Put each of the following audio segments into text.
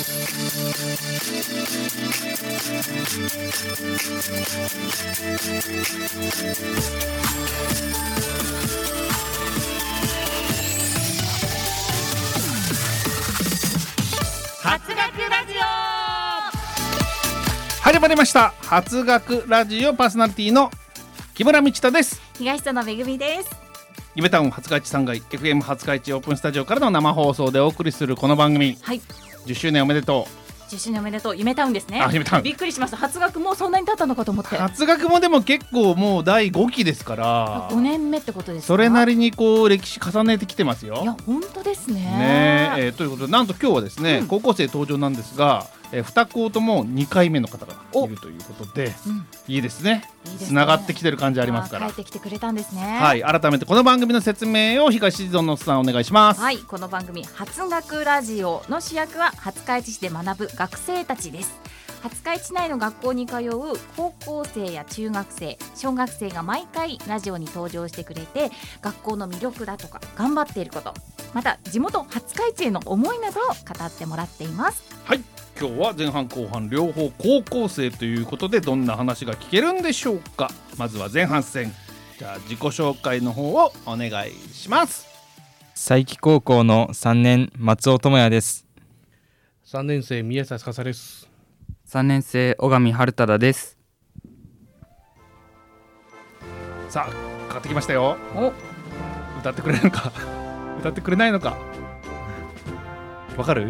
発学ラジオ。 始まりました。発学ラジオパーソナリティの木村道人です。 東園めぐみです。 夢タウン廿日市3階 FM 廿日市オープンスタジオからの生放送でお送りするこの番組、 はい、 10周年おめでと 10周年おめでとう。夢タウンですね。 あ、夢タウン。 びっくりしました。発学もうそんなに経ったのかと思って。 発学もでも結構もう第5期ですから 5年目ってことですか。 それなりにこう歴史重ねてきてますよ。 いや本当ですね。 ね、ということでなんと今日はですね、高校生登場なんですが、2校とも2回目の方がいるということで、いいですね。つながってきてる感じありますから。 帰ってきてくれたんですね。 はい、改めてこの番組の説明を東園さんお願いします。 はい、この番組発学ラジオの主役は廿日市市で学ぶ学生たちです。廿日市内の学校に通う高校生や中学生、小学生が毎回ラジオに登場してくれて、学校の魅力だとか頑張っていること、また地元廿日市への思いなどを語ってもらっています。 はい、今日は前半後半両方高校生ということでどんな話が聞けるんでしょうか。まずは前半戦、じゃあ自己紹介の方をお願いします。 佐伯高校の3年松尾智也です。 3年生宮下司です。 3年生小上春忠です。 さあかかってきましたよ。歌ってくれるのか歌ってくれないのかわかる？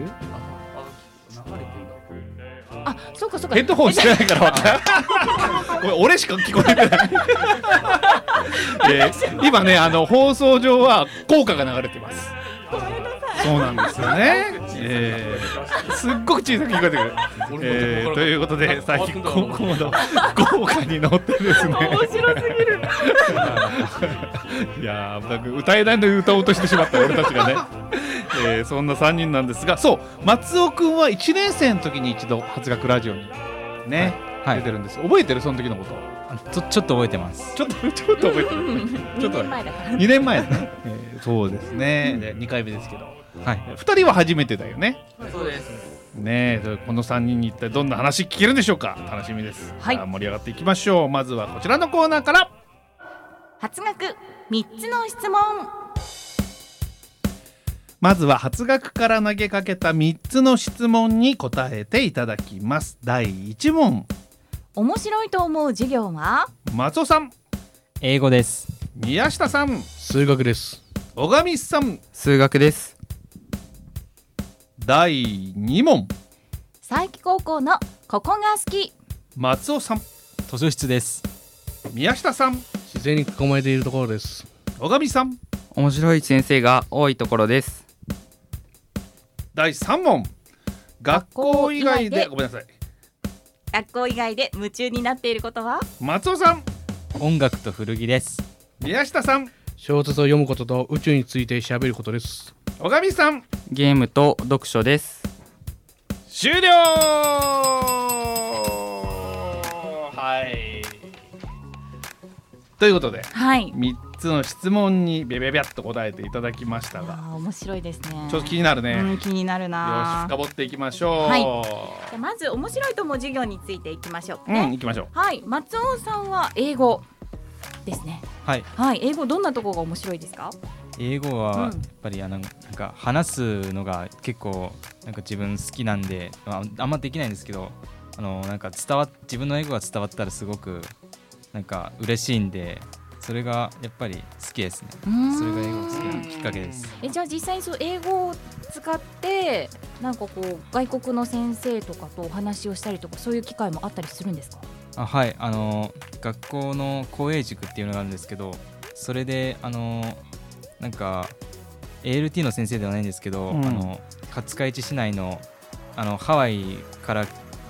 あ、そうかそうか。 ヘッドホンしてないから分からんこれ俺しか聞こえてない今ね、放送上は効果が流れてます。そうなんですよね、すっごく小さく聞こえてくる、ということで最近高校の豪華に乗ってですね面白すぎるいやー、歌えないのに歌おうとしてしまった俺たちがね、そんな3人なんですが、そう松尾くんは1年生の時に一度発学ラジオにね、出てるんです。覚えてる？その時のこと。 ちょっと覚えてます。 ちょっと覚えてるちょっと 2年前だからね。 2年前だね、そうですね、で2回目ですけど、 はい、 2人は初めてだよね。 そうですね。この3人に一体どんな話聞けるんでしょうか。楽しみです、 はい、 盛り上がっていきましょう。まずはこちらのコーナーから。 発学3つの質問。 まずは発学から投げかけた3つの質問に答えていただきます。第1問、 面白いと思う授業は？ 松尾さん。 英語です。 宮下さん。 数学です。 小上さん。 数学です。 第2問、 佐伯高校のここが好き。 松尾さん。 図書室です。 宮下さん。 自然に囲まれているところです。 小上さん。 面白い先生が多いところです。 第3問、学校以外でごめんなさい、 学校以外で夢中になっていることは？ 松尾さん。 音楽と古着です。 宮下さん。 小説を読むことと宇宙について喋ることです。 小上さん。 ゲームと読書です。 終了。はい、ということで、 はい、 3つの質問にベベベッと答えていただきましたが、 面白いですね。 ちょっと気になるね、 気になるな。 よし深掘っていきましょう。 はい、じゃあまず面白いと思う授業についていきましょうね。 行きましょう。 はい、松尾さんは英語ですね。 はい、 はい、英語どんなところが面白いですか？ 英語はやっぱりなんか話すのが結構なんか自分好きなんで、あんまできないんですけど、なんか自分の英語が伝わったらすごくなんか嬉しいんで、それがやっぱり好きですね。それが英語が好きなきっかけです。 じゃあ実際にそう英語を使ってなんかこう外国の先生とかとお話をしたりとか、そういう機会もあったりするんですか？ はい、学校の公営塾っていうのがあるんですけど、それでなんか ALT の先生ではないんですけど、廿日市市内のハワイから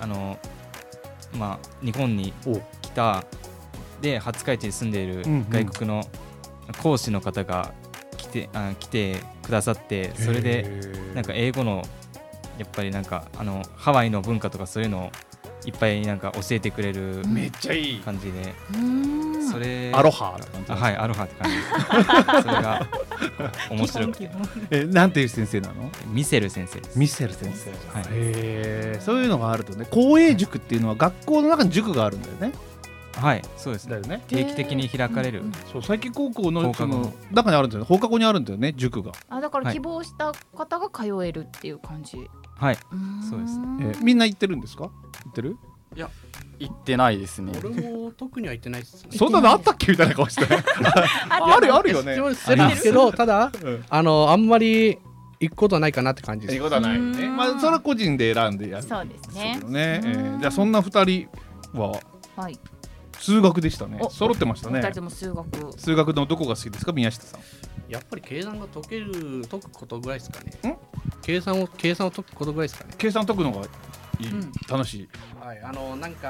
日本に来たで廿日市に住んでいる外国の講師の方が来てくださって、それでなんか英語のやっぱりなんかハワイの文化とかそういうのをいっぱいなんか教えてくれるめっちゃいい感じで、それアロハって感じ。 はい、アロハって感じそれが面白くてなんていう先生なの？ ミセル先生です。 ミセル先生。 はいそういうのがあるとね、公営塾っていうのは学校の中に塾があるんだよね。 はい、そうですね。 だよね。 定期的に開かれる、 そう、佐伯高校の放課後その中にあるんだよね。放課後にあるんだよね、塾が。 だから希望した方が通えるっていう感じ。 はい、 うそうですね。 みんな行ってるんですか？行ってる？ 行ってないですね。 俺も特には言ってないですね。 そんなのあったっけみたいな顔して。あるよね。 してるんですけど、ただうんあんまり行くことはないかなって感じです。 いいことはないね。まあそれは個人で選んでやる。 そうですね。 そうね。じゃあそんな二人ははい。 数学でしたね。 お揃ってましたね二人。とも数学。 数学のどこが好きですか、宮下さん？ やっぱり計算が解くことぐらいですかね。計算を解くことぐらいですかね。 計算解くのがいい、 うん楽しい。 はい、なんて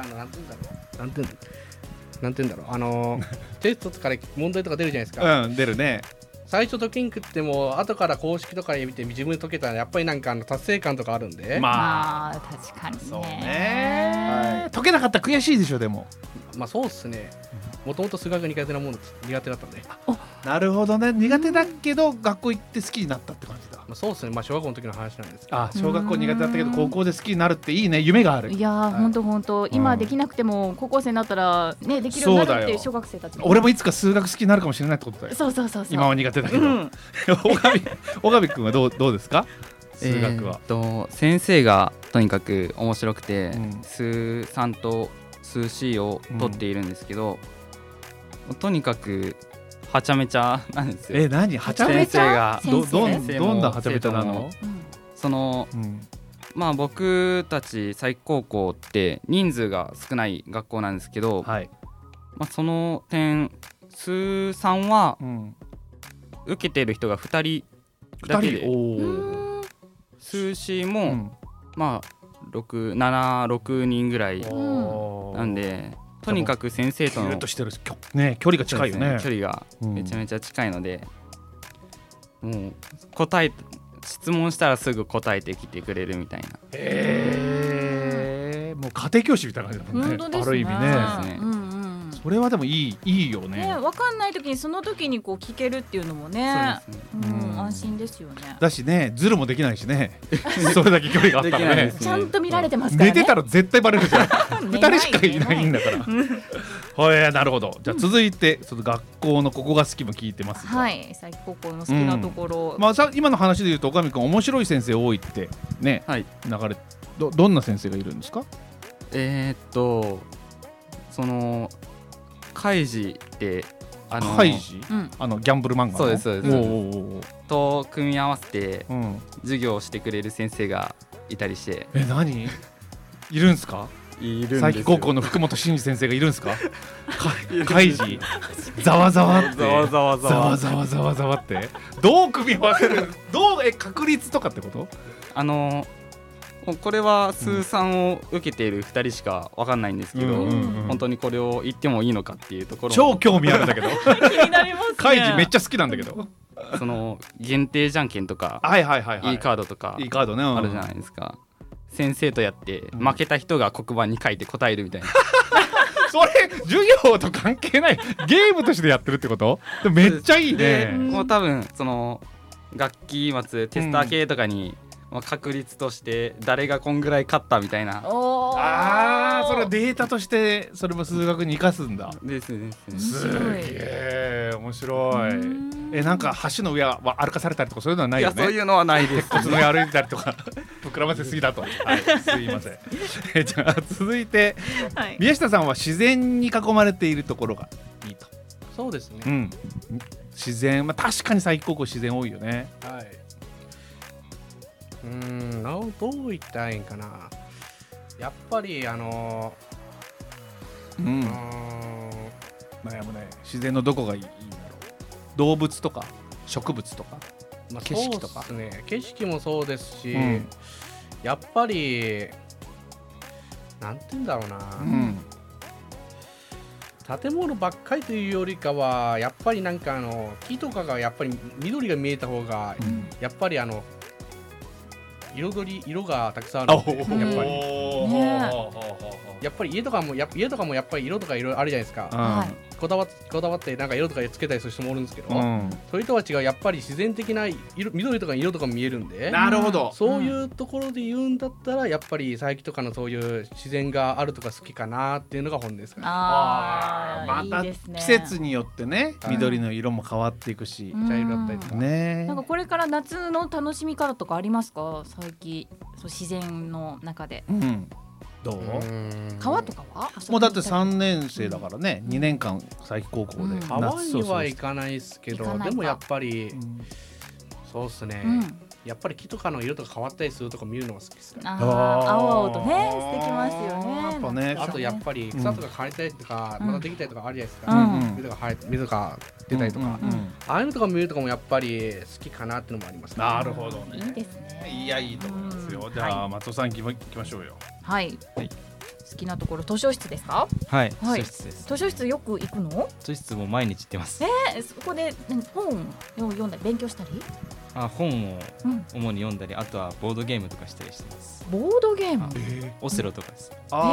言うんだろう、テストとかで問題とか出るじゃないですか。 出るね。 最初解けんくっても後から公式とかで見て自分で解けたらやっぱり達成感とかあるんで、 まあ確かにね。 そうね。解けなかったら悔しいでしょでも。 そうっすね。もともと数学が苦手だったんで、 なるほどね。苦手だけど学校行って好きになったって感じだ。 そうっすね。小学校の時の話なんですけど、 小学校苦手だったけど高校で好きになるっていいね。夢がある。 いやー、本当今できなくても高校生になったらねできるようになるっていう小学生たち。 俺もいつか数学好きになるかもしれないってことだよ。 そう。 今は苦手だけど。小上くんはどうですか？数学は。 先生がとにかく面白くて、数3と数 C を取っているんですけど、とにかくはちゃめちゃなんですよ。 何はちゃめ先ちゃ？ 生がどんなはちゃめちゃなの？ その僕たち佐伯高校って人数が少ない学校なんですけど、その点数3は受けてる人が2人だけで、数 C も6人ぐらいなんで、とにかく先生との距離が近いよね。 距離がめちゃめちゃ近いので、もう質問したらすぐ答えてきてくれるみたいな。 もう家庭教師みたいな感じだもんね。ある意味ね。それはでもいいよね。 分かんない時にその時にこう聞けるっていうのもね、安心ですよね。 だしね、ズルもできないしね。それだけ距離があったらね。 ちゃんと見られてますからね。 寝てたら絶対バレるじゃん。2人しかいないんだから。なるほど。じゃあ続いてその学校のここが好きも聞いてます。 はい、佐伯高校の好きなところ。 今の話で言うと岡見君面白い先生多いってね。流れどんな先生がいるんですか？ そのカイジってカイジ？ギャンブル漫画の？ そうですと組み合わせて授業をしてくれる先生がいたりして。 何？いるんすか？佐伯高校の福本真嗣先生がいるんすか？カイジざわざわってどう組み合わせる？確率とかってこと？ これは数3を受けている2人しか分かんないんですけど、本当にこれを言ってもいいのかっていうところ超興味あるんだけど気になりますね。 カイジめっちゃ好きなんだけど、 その限定じゃんけんとかいいカードとかあるじゃないですか。先生とやって負けた人が黒板に書いて答えるみたいなそれ授業と関係ないゲームとしてやってるってこと？めっちゃいいね。 もう多分その学期末テスター系とかに確率として誰がこんぐらい勝ったみたいな。 それはデータとしてそれも数学に生かすんだ。 ですね。 すげえ面白い。なんか橋の上は歩かされたりとかそういうのはないよね？ いや、そういうのはないです。 鉄骨の上歩いたりとか膨らませすぎだと。すいません。じゃあ続いて、宮下さんは自然に囲まれているところがいいと。 そうですね。 自然、確かに佐伯高校自然多いよね。 どう言ったらいいんかな。やっぱり悩むね。自然のどこがいいんだろう。動物とか植物とか景色とか。 そうですね。景色もそうですし、やっぱりなんて言うんだろうな。建物ばっかりというよりかはやっぱりなんか木とかがやっぱり緑が見えた方が、やっぱり色がたくさんあるので、やっぱり家とかもやっぱり色とか色々あるじゃないですか。 こだわってなんか色とかつけたりする人もおるんですけど、そういう人たちがやっぱり自然的な緑とか色とか見えるんで、 なるほど、 そういうところで言うんだったらやっぱり佐伯とかのそういう自然があるとか好きかなっていうのが本音ですかね。 また季節によってね、緑の色も変わっていくし、 茶色だったりとかね。 なんかこれから夏の楽しみ方とかありますか？最近そう自然の中で、 どう？ 川とかは？ もうだって3年生だからね、2年間佐伯高校で、 川には行かないですけど、でもやっぱり、そうっすね、やっぱり木とかの色とか変わったりするとか見るのが好きですから。 青々とねしてきますよね。 あとやっぱり草とか枯れたりとか、またできたりとかあるじゃないですか。水が出たりとか、ああいうのとか見るとかもやっぱり好きかなっていうのもあります。 なるほどね。 いいですね。 いや、いいと思いますよ。じゃあ松尾さん行きましょうよ。 はい。好きなところ図書室ですか？ はい、図書室です。 図書室よく行くの？ 図書室も毎日行ってます。 そこで本を読んだり勉強したり？ 本を主に読んだり、あとはボードゲームとかしたりしてます。 ボードゲーム？ オセロとかです。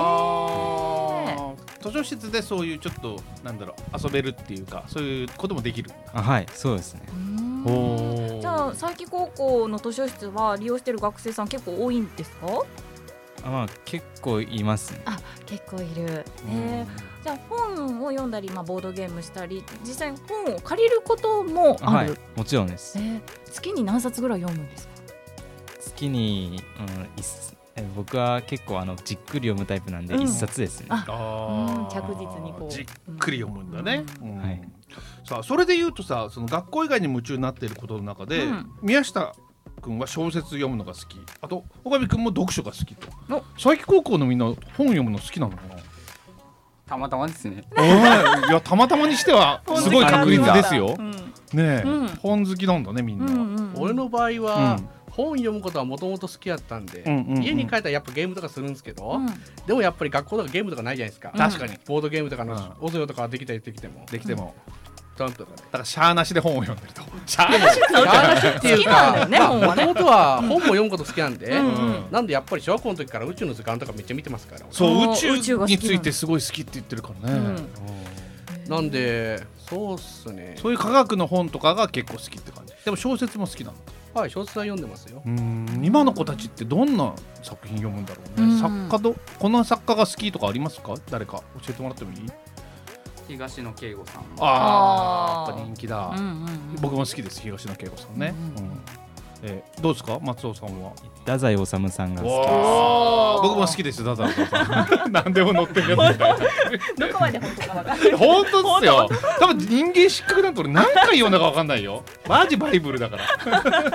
図書室でそういうちょっと遊べるっていうか、そういうこともできる。 はい、そうですね。 じゃあ佐伯高校の図書室は利用している学生さん結構多いんですか？ 結構いますね。 結構いる。じゃあ本を読んだり、ボードゲームしたり、実際に本を借りることもある？ もちろんです。 月に何冊ぐらい読むんですか？ 月に、僕は結構じっくり読むタイプなんで1冊ですね。 着実にこうじっくり読むんだね。さあ、それで言うとさ、その学校以外に夢中になっていることの中で、宮下君は小説読むのが好き、あと岡部君も読書が好きと。佐伯高校のみんな本読むの好きなのかな？ たまたまですね。 いや、たまたまにしてはすごい確率ですよ。ねえ、本好きなんだねみんな。 俺の場合は本読むことはもともと好きだったんで、家に帰ったらやっぱゲームとかするんですけど、でもやっぱり学校とかゲームとかないじゃないですか。 確かにボードゲームとかのオセロとかできてもトランプとかね。 だからシャーなしで本を読んでると。 シャーなしっていうか、もともとは本も読むこと好きなんで、なんでやっぱり小学校の時から宇宙の図鑑とかめっちゃ見てますから。 そう、宇宙についてすごい好きって言ってるからね。 なんでそうっすね。 そういう科学の本とかが結構好きって感じ。でも小説も好きなの？ はい、小説は読んでますよ。 今の子たちってどんな作品読むんだろうね。この作家が好きとかありますか？誰か教えてもらってもいい？ 東野圭吾さん。 やっぱ人気だ。僕も好きです、東野圭吾さんね。どうですか、松尾さんは？ 太宰治さんが好きです。 僕も好きですよ、太宰治さん。何でも載ってるやつみたいな。 どこまで本当か分かんない。 本当ですよ。多分人間失格なんて俺何回読んだか分かんないよ。マジバイブルだから。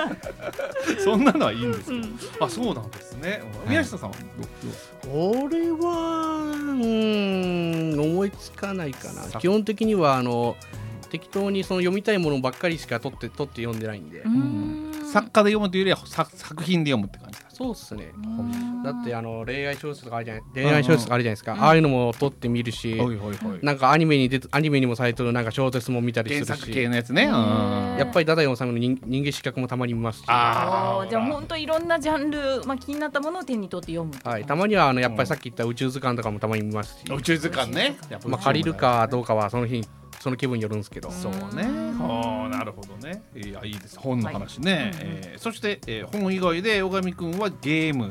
そんなのはいいんですけど。そうなんですね。宮下さんは俺は思いつかないかな。基本的には適当にその読みたいものばっかりしか取って読んでないんで。 作家で読むというよりは作品で読むって感じ。 そうっすね。だって恋愛小説とかあるじゃないですか。ああいうのも撮ってみるし、なんかアニメにもされてるなんか小説も見たりするし、 原作系のやつね。 やっぱり太宰治の人間失格もたまに見ますし。じゃあ本当いろんなジャンル、気になったものを手に取って読む。 はい、たまにはやっぱりさっき言った宇宙図鑑とかもたまに見ますし。 宇宙図鑑ね。 借りるかどうかはその日その気分によるんですけど。 そうね。なるほどね。いいです、本の話ね。そして本以外で小上くんはゲーム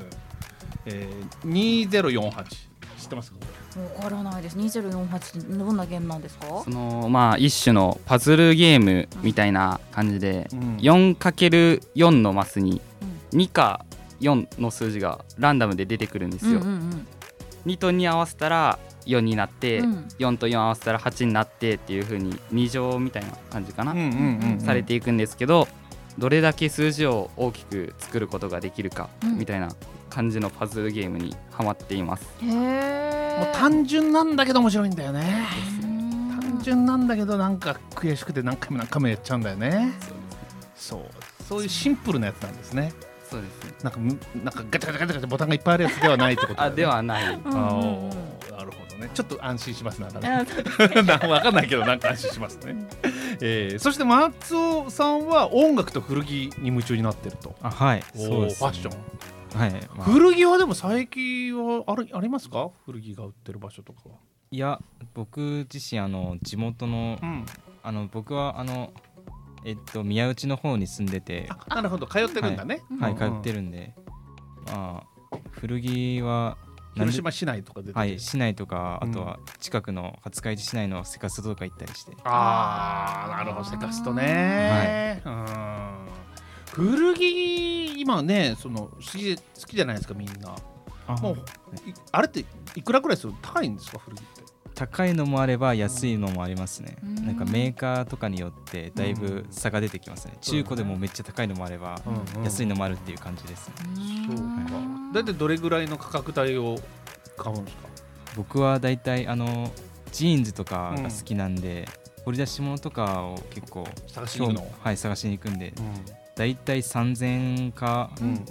2048知ってますか？ わからないです。2048ってどんなゲームなんですか？ 一種のパズルゲームみたいな感じで、4×4 のマスに2か4の数字がランダムで出てくるんですよ。2と2合わせたら4になって、4と4合わせたら8になってっていう風に2乗みたいな感じかな、されていくんですけど、どれだけ数字を大きく作ることができるかみたいな感じのパズルゲームにハマっています。 もう単純なんだけど面白いんだよね。単純なんだけどなんか悔しくて何回もやっちゃうんだよね。そういうシンプルなやつなんですね。 そうですね。 なんかガチャガチャガチャボタンがいっぱいあるやつではないってことだね。 ではない。 なるほどね。ちょっと安心しますなんかね。わかんないけどなんか安心しますね。そして松尾さんは音楽と古着に夢中になってると。 はい。そうです。 ファッション。 はい。 古着はでも最近はありますか？古着が売ってる場所とかは。 いや僕自身地元の、僕は宮内の方に住んでて、 なるほど、通ってるんだね。 はい、通ってるんで、まあ古着は広島市内とか出てる、 はい、市内とか、あとは近くの廿日市市内のセカストとか行ったりして。 なるほど、セカストね。古着今ね、好きじゃないですかみんな。もうあれっていくらくらいする？高いんですか古着って？ 高いのもあれば安いのもありますね。なんかメーカーとかによってだいぶ差が出てきますね。中古でもめっちゃ高いのもあれば安いのもあるっていう感じですね。 そうか。だいたいどれぐらいの価格帯を買うんですか？ 僕はだいたいジーンズとかが好きなんで、掘り出し物とかを結構探しに行くの？ はい、探しに行くんで、だいたい3000円か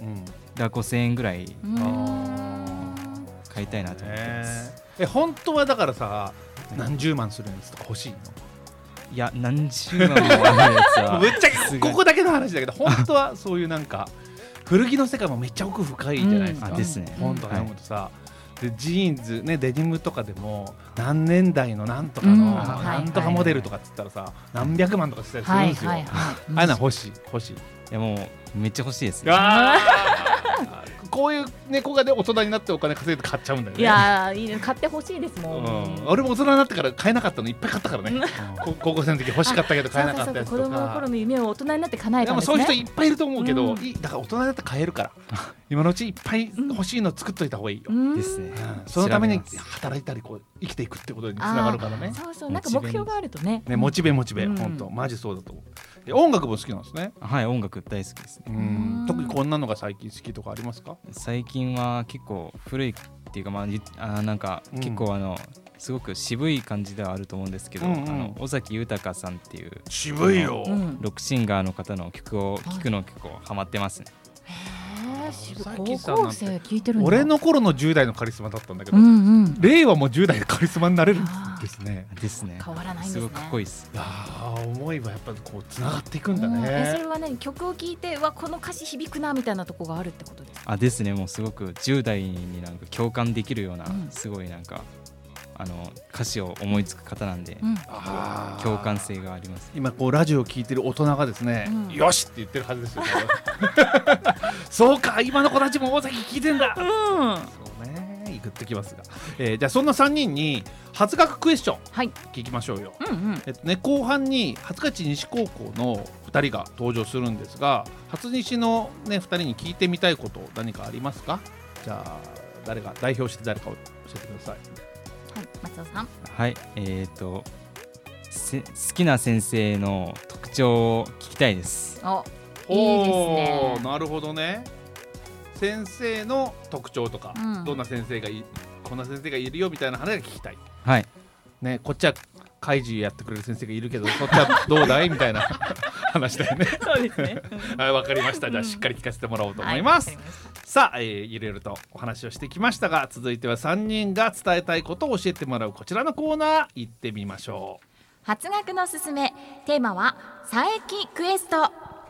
5000円ぐらい買いたいなと思ってます。 本当はだからさ、何十万するんですとか欲しいの？ いや、何十万もあるやつはぶっちゃけここだけの話だけど、本当はそういうなんか古着の世界もめっちゃ奥深いじゃないですか。 ですね。 本当に思うとさ、でジーンズね、デニムとかでも何年代のなんとかのなんとかモデルとかって言ったらさ、何百万とかしたりするんですよ。ああいうの欲しい。いや、もうめっちゃ欲しいですね。 こういう猫がね、大人になってお金稼いで買っちゃうんだよね。 いやいいね、買ってほしいですもん。 俺も大人になってから買えなかったのいっぱい買ったからね。高校生の時欲しかったけど買えなかったやつとか。 子供の頃の夢を大人になって叶えたんですね。 でもそういう人いっぱいいると思うけど、だから大人になって買えるから今のうちいっぱい欲しいの作っといた方がいいよ。 ですね。 そのために働いたり生きていくってことにつながるからね。 そう、なんか目標があるとね。 モチベ本当マジそうだと思う。音楽も好きなんですね。 はい、音楽大好きですね。 特にこんなのが最近好きとかありますか？ 最近は結構古いっていうか、なんか結構すごく渋い感じではあると思うんですけど、尾崎豊さんっていう渋いよロックシンガーの方の曲を聴くの結構ハマってますね。 高校生聞いてるんだ。 俺の頃の10代のカリスマだったんだけど、令和も10代でカリスマになれるんですね。 変わらないんですね。 すごくかっこいいです。 思いはやっぱりこうつながっていくんだね。 それはね、曲を聴いてこの歌詞響くなみたいなとこがあるってことですか？ ですね。もうすごく10代になんか共感できるような、すごいなんか歌詞を思いつく方なんで、共感性があります。 今こうラジオを聞いてる大人がですね、よしって言ってるはずですよ。そうか、今の子たちも大崎聞いてんだ。そうね、グッときますが、じゃあそんな3人に初学クエスチョン聞きましょうよ。後半に廿日市西高校の2人が登場するんですが、初西の、2人に聞いてみたいこと何かありますか？じゃあ誰が代表して誰かを教えてください。 松尾さん。 はい、好きな先生の特徴を聞きたいです。 いいですね。 なるほどね。先生の特徴とか、どんな先生がこんな先生がいるよみたいな話が聞きたい。 はい。 ね、こっちは開示やってくれる先生がいるけど、そっちはどうだいみたいな話だよね。 そうですね。 はい、わかりました。じゃあしっかり聞かせてもらおうと思います。さあ、いろいろとお話をしてきましたが、続いては3人が伝えたいことを教えてもらうこちらのコーナー行ってみましょう。 初学のすすめ、テーマは佐伯クエスト。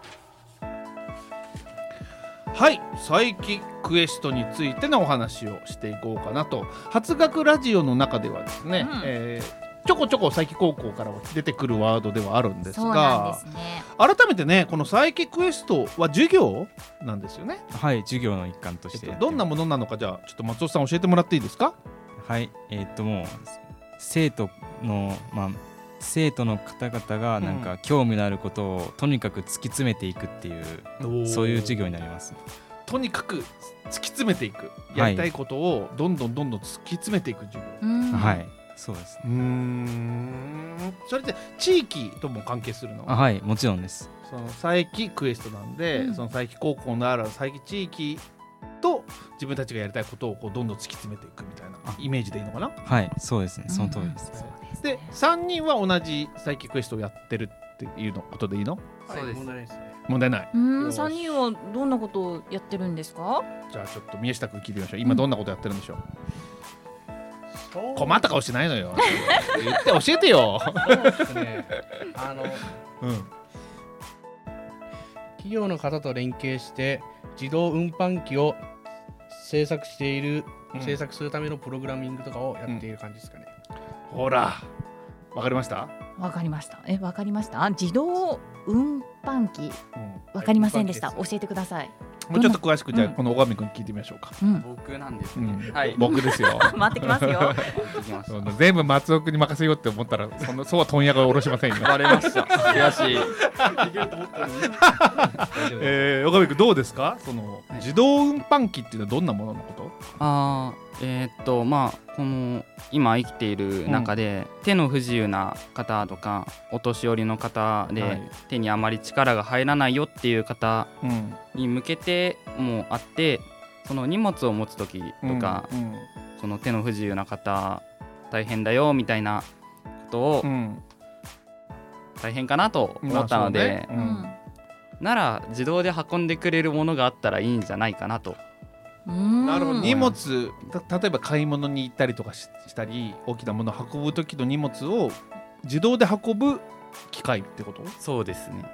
はい、佐伯クエストについてのお話をしていこうかなと。初学ラジオの中ではですね、ちょこちょこ佐伯高校からは出てくるワードではあるんですが、改めてね、この佐伯クエストは授業なんですよね。 はい、授業の一環として、 どんなものなのか、じゃあちょっと松尾さん教えてもらっていいですか？ はい、もう生徒の方々がなんか興味のあることをとにかく突き詰めていくっていう、そういう授業になります。 とにかく突き詰めていく、やりたいことをどんどん突き詰めていく授業。 はい、そうです。 それって地域とも関係するの？ はい、もちろんです。 その佐伯クエストなんで、その佐伯高校のある佐伯地域と自分たちがやりたいことをこうどんどん突き詰めていくみたいなイメージでいいのかな？ はい、そうですね、その通りです。 で、3人は同じ佐伯クエストをやってるっていうのことでいいの？ そうです。 問題ない。 3人はどんなことをやってるんですか？ じゃあちょっと宮下君聞いてみましょう。今どんなことやってるんでしょう？困った顔してないのよ。言って教えてよ。 そうですね。企業の方と連携して自動運搬機を製作するためのプログラミングとかをやっている感じですかね。 ほらわかりました？ わかりました。わかりました。自動運搬機、わかりませんでした。教えてください。 もうちょっと詳しくじゃあこの小上くん聞いてみましょうか。 僕なんですね。はい、 僕ですよ。 待ってきますよ。 全部松尾くんに任せようって思ったらそうは問屋が下ろしませんよ。 バレました。悔しい。 小上くんどうですか？その自動運搬機っていうのはどんなもののこと？ まあこの今生きている中で、手の不自由な方とかお年寄りの方で、手にあまり力が入らないよっていう方に向けてもあって、その荷物を持つ時とか、その手の不自由な方大変だよみたいなことを、大変かなと思ったので、なら自動で運んでくれるものがあったらいいんじゃないかなと。 なるほど。荷物、例えば買い物に行ったりとかしたり、大きなものを運ぶ時の荷物を自動で運ぶ機械ってこと？ そうですね。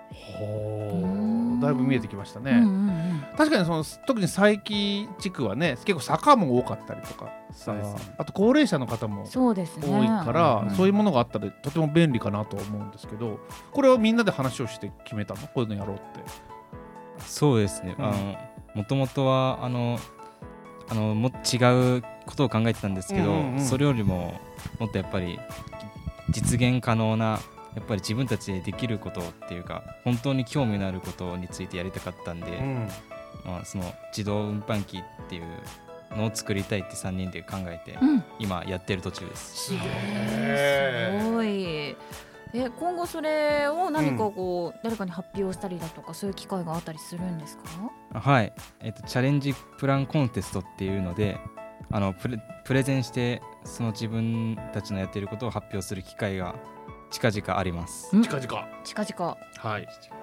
だいぶ見えてきましたね。確かに特に佐伯地区はね、結構坂も多かったりとかさ、あと高齢者の方も多いから、そういうものがあったらとても便利かなとは思うんですけど、これはみんなで話をして決めたの？こういうのやろうって。 そうですね。もともとはもっと違うことを考えてたんですけど、それよりももっとやっぱり実現可能な、やっぱり自分たちでできることっていうか、本当に興味のあることについてやりたかったんで、その自動運搬機っていうのを作りたいって3人で考えて、今やってる途中です。 すごい。今後それを何か誰かに発表したりだとか、そういう機会があったりするんですか？ はい、チャレンジプランコンテストっていうので、プレゼンしてその自分たちのやっていることを発表する機会が近々あります。 近々。はい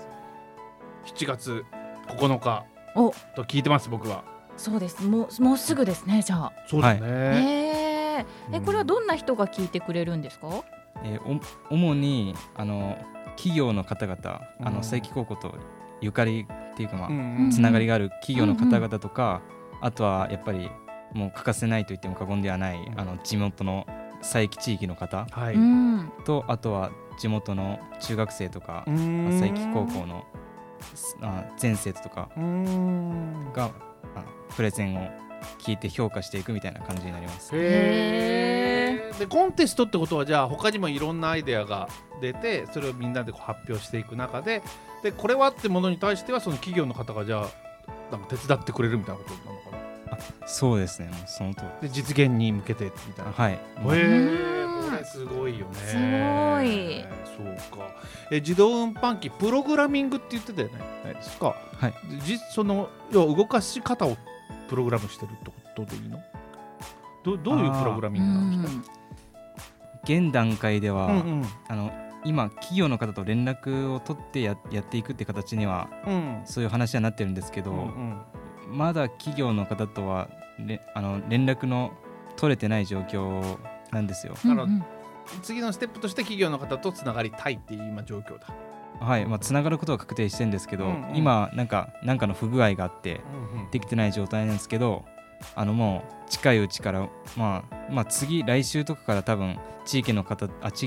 。7月9日と聞いてます、僕は。 そうです。もうすぐですね。じゃあ。 そうですね。 これはどんな人が聞いてくれるんですか？ 主に企業の方々、佐伯高校とゆかりっていうか、つながりがある企業の方々とか、あとはやっぱりもう欠かせないと言っても過言ではない地元の佐伯地域の方と、あとは地元の中学生とか佐伯高校の全生徒とかがプレゼンを聞いて評価していくみたいな感じになります。 でコンテストってことは、じゃあ他にもいろんなアイデアが出て、それをみんなで発表していく中で、これはってものに対してはその企業の方がじゃあなんか手伝ってくれるみたいなことなのかな？ そうですね。もうその通りで実現に向けてみたいな。 はい。 これすごいよね。 すごい。 そうか。自動運搬機プログラミングって言ってたよね。ですか。 はい。 その要は動かし方をプログラムしてるってことでいいの？どういうプログラミングなんですか？ 現段階では、今企業の方と連絡を取ってやっていくって形には、そういう話になってるんですけど、まだ企業の方とは連絡の取れてない状況なんですよ。 次のステップとして企業の方とつながりたいっていう今状況だ。 はい、つながることは確定してるんですけど、今なんかの不具合があってできてない状態なんですけど、もう近いうちから、来週とかから多分企業の方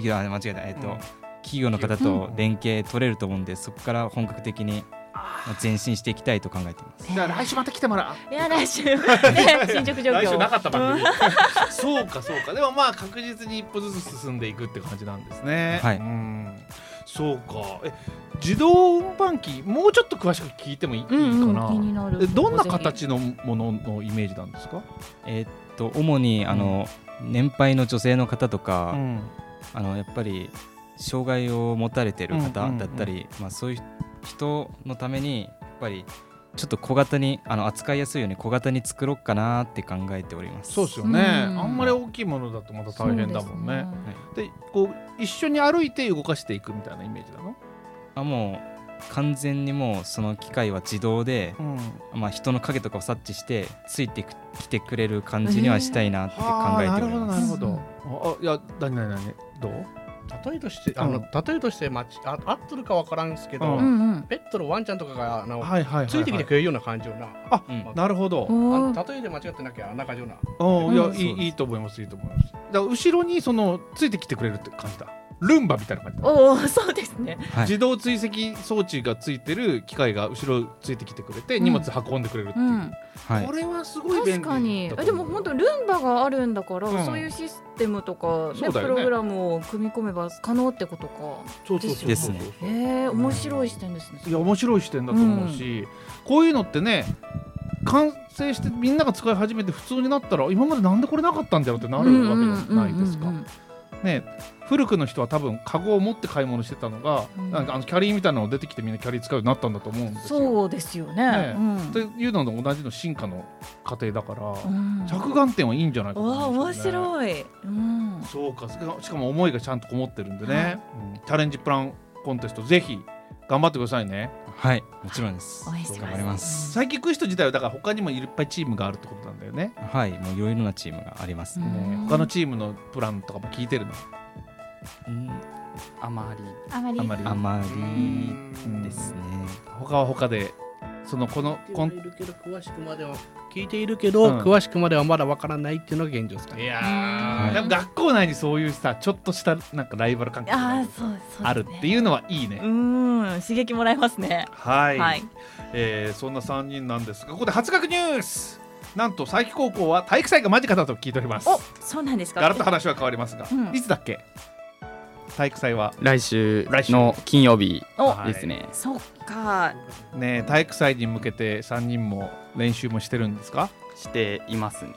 と連携取れると思うんで、そこから本格的に前進していきたいと考えています。 じゃあ来週また来てもらう。 いや、来週進捗状況。 来週なかった番組。そうか。でも確実に一歩ずつ進んでいくって感じなんですね。 はい。 そうか。自動運搬機もうちょっと詳しく聞いてもいいかな？ 気になる。 どんな形のもののイメージなんですか？ 主に年配の女性の方とか、やっぱり障害を持たれてる方だったり、そういう人のためにやっぱりちょっと小型に扱いやすいように小型に作ろうかなって考えております。 そうですよね。あんまり大きいものだとまた大変だもんね。で一緒に歩いて動かしていくみたいなイメージなの？ もう完全にもうその機械は自動で、人の影とかを察知してついてきてくれる感じにはしたいなって考えております。 なるほど。いや、何どう？ 例えとして合ってるかわからんすけど、ペットのワンちゃんとかがついてきてくれるような感じよな。 なるほど。 例えで間違ってなきゃあんな感じよな。 いいと思います。だから後ろにそのついてきてくれるって感じだ。ルンバみたいな感じだ。 おお、そうですね。 自動追跡装置がついてる機械が後ろついてきてくれて荷物運んでくれるっていう。これはすごい便利。 確かに。でも本当ルンバがあるんだから、そういうシステムとかプログラムを組み込めば可能ってことか。 そうですね。面白い視点ですね。 いや面白い視点だと思うし、こういうのってね、完成してみんなが使い始めて普通になったら今までなんでこれなかったんだろうってなるわけじゃないですか。ね、古くの人は多分カゴを持って買い物してたのが、なんかキャリーみたいなの出てきてみんなキャリー使うようになったんだと思うんですよ。 そうですよね。 というのと同じの進化の過程だから、着眼点はいいんじゃないかと思うんですよね。 面白い。 そうか。しかも思いがちゃんとこもってるんでね。チャレンジプランコンテストぜひ頑張ってくださいね。 はい、もちろんです。 頑張ります。 サイキック人自体はだから他にもいっぱいチームがあるってことなんだよね。 はい、もういろいろなチームがありますね。 他のチームのプランとかも聞いてるの？ あまりですね。 他は他でその詳しくまでは聞いているけど、詳しくまではまだわからないっていうのが現状ですかね。 いやでも学校内にそういうさちょっとしたなんかライバル関係があるっていうのはいいね。 刺激もらえますね。 はい。そんな3人なんですが、ここで初学ニュース。なんと佐伯高校は体育祭が間近だと聞いております。 お、そうなんですか。 ガラッと話は変わりますが、いつだっけ？体育祭は来週の金曜日ですね。 そっか。 ね、体育祭に向けて3人も練習もしてるんですか？ していますね。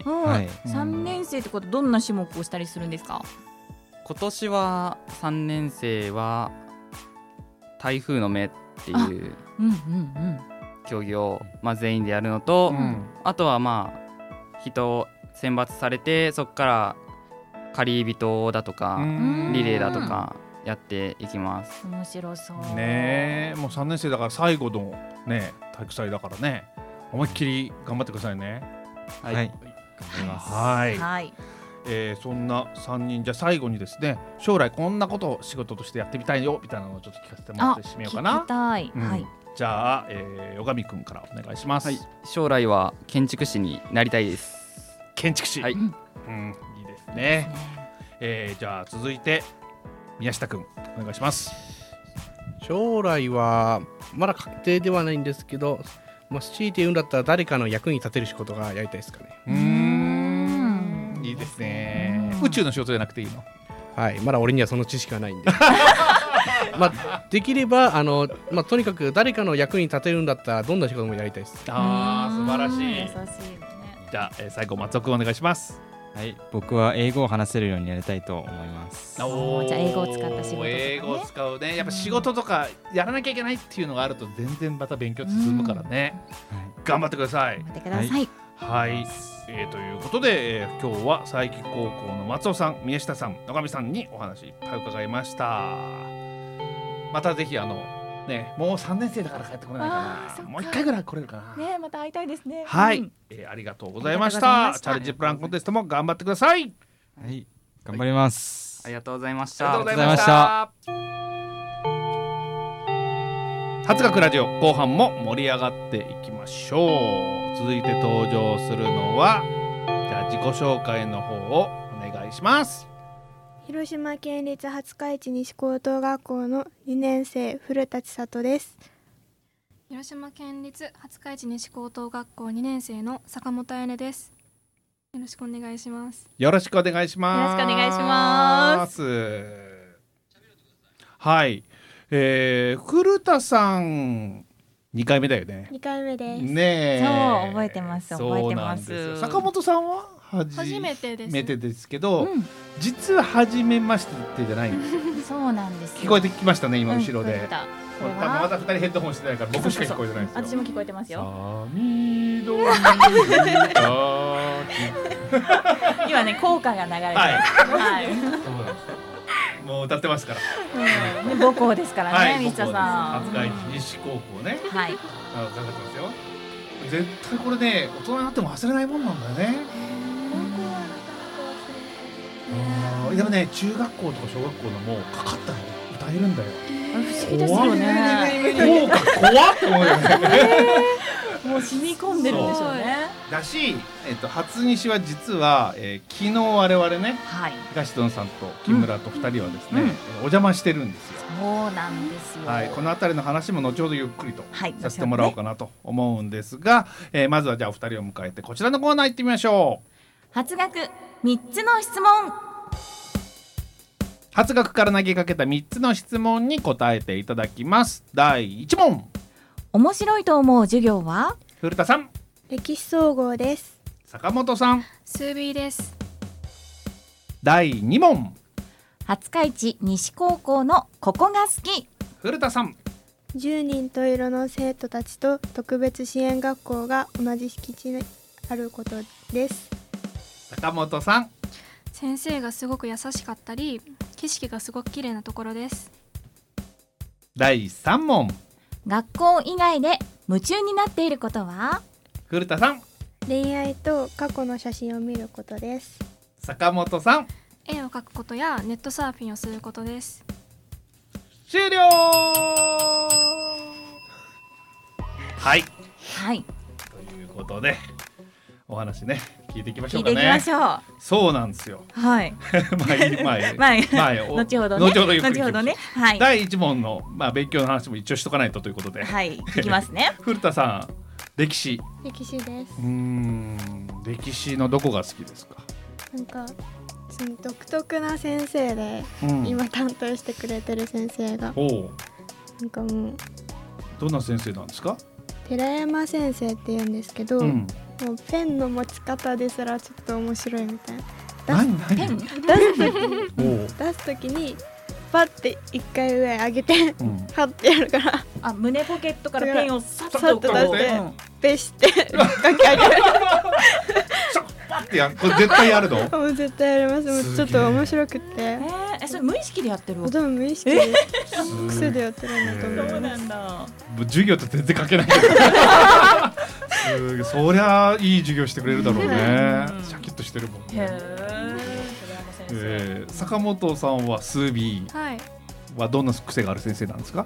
3年生ってことどんな種目をしたりするんですか？ 今年は3年生は台風の目っていう競技を全員でやるのと、あとは人選抜されてそこから借り人だとかリレーだとかやっていきます。 面白そうね。もう3年生だから最後のね体育祭だからね、思いっきり頑張ってくださいね。 はい、頑張ります。 はい。 そんな3人じゃ最後にですね、将来こんなことを仕事としてやってみたいよみたいなのをちょっと聞かせてもらってしまおうかな。 聞きたい。はい。 じゃあ与上くんからお願いします。 将来は建築士になりたいです。 建築士。はい。いいですね。じゃあ続いて宮下くんお願いします。 将来はまだ確定ではないんですけど、強いて言うんだったら誰かの役に立てる仕事がやりたいですかね。 いいですね。宇宙の仕事じゃなくていいの？ はい、まだ俺にはその知識がないんでできればとにかく誰かの役に立てるんだったらどんな仕事もやりたいです。 素晴らしい。 優しいね。 じゃあ最後松尾くんお願いします。 はい、僕は英語を話せるようになりたいと思います。 じゃあ英語を使った仕事とかね。 英語を使うね。やっぱ仕事とかやらなきゃいけないっていうのがあると全然また勉強進むからね。頑張ってください。 頑張ってください。 はい。ということで、今日は佐伯高校の松尾さん、宮下さん、野上さんにお話いっぱい伺いました。またぜひね、もう3年生だから帰ってこれないかな。もう1回ぐらい来れるかな。 ね、また会いたいですね。 はい。ありがとうございました。チャレンジプランコンテストも頑張ってください。 はい、頑張ります。 ありがとうございました。 ありがとうございました。初学ラジオ後半も盛り上がっていきましょう。続いて登場するのは、じゃあ自己紹介の方をお願いします。 広島県立廿日市西高等学校の2年生古舘里です。 広島県立廿日市西高等学校2年生の坂本彩音です。よろしくお願いします。 よろしくお願いします。 よろしくお願いします。 はい、古田さん2回目だよね。 2回目です。 ねえ。 そう覚えてます。覚えてます。 そうなんですよ。坂本さんは初めてです。 初めてですけど、実は初めましてじゃないんですよ。 そうなんですよ。 聞こえてきましたね今後ろで。 これまだ2人ヘッドホンしてないから僕しか聞こえてないんですよ。 私も聞こえてますよ。今ね効果が流れてます。はい。 もう歌ってますから。 母校ですからね、ミスタさん。 廿日市西高校ね。 はい。 かかってますよ。絶対これね、大人になっても忘れないもんなんだよね。いでもね中学校とか小学校のもうかかったら歌えるんだよ。 不思議ですよね。 効果怖って思うよね。 もう染み込んでるんでしょうね。 だし、初西は実は、昨日我々ね、 はい、 東野さんと木村と2人はですね、お邪魔してるんですよ。 そうなんですよ。 はい、このあたりの話も後ほどゆっくりとはいさせてもらおうかなと思うんですが、まずはじゃあお二人を迎えてこちらのコーナー行ってみましょう。 初学3つの質問。 初学から投げかけた3つの質問に答えていただきます。第1問、 面白いと思う授業は？ 古田さん。 歴史総合です。 坂本さん。 数 B です。 第2問、 廿日市西高校のここが好き。 古田さん。 10人十色の生徒たちと特別支援学校が同じ敷地にあることです。 坂本さん。 先生がすごく優しかったり景色がすごく綺麗なところです。 第3問、 学校以外で夢中になっていることは？ 古田さん。 恋愛と過去の写真を見ることです。 坂本さん。 絵を描くことやネットサーフィンをすることです。 終了。はいはい、 ということでお話ね聞いていきましょ聞いてうかね。 いきましょう。 そうなんですよ。 はい。 前を後ほどね。 後ほどゆっくり後ほどね。はい。 第1問の、勉強の話も一応しとかないとということで、 はい。いきますね。 古田さん、歴史。 歴史です。 歴史のどこが好きですか？ なんかその独特な先生で、今担当してくれてる先生がなんかもうどんな先生なんですか？ 寺山先生って言うんですけど、もうペンの持ち方ですらちょっと面白いみたいな。出す時にパッて一回上上げて、パッてやるから、 胸ポケットからペンをさっと出してペシって書き上げる。 パッてやる。これ絶対やるの？ もう絶対やります。もうちょっと面白くて。 それ無意識でやってる？ 多分無意識で癖でやってるんだと思います。 そうなんだ。 授業と全然関係ない。そりゃいい授業してくれるだろうね。シャキッとしてるもんね。坂本さんは数 B はどんな癖がある先生なんですか？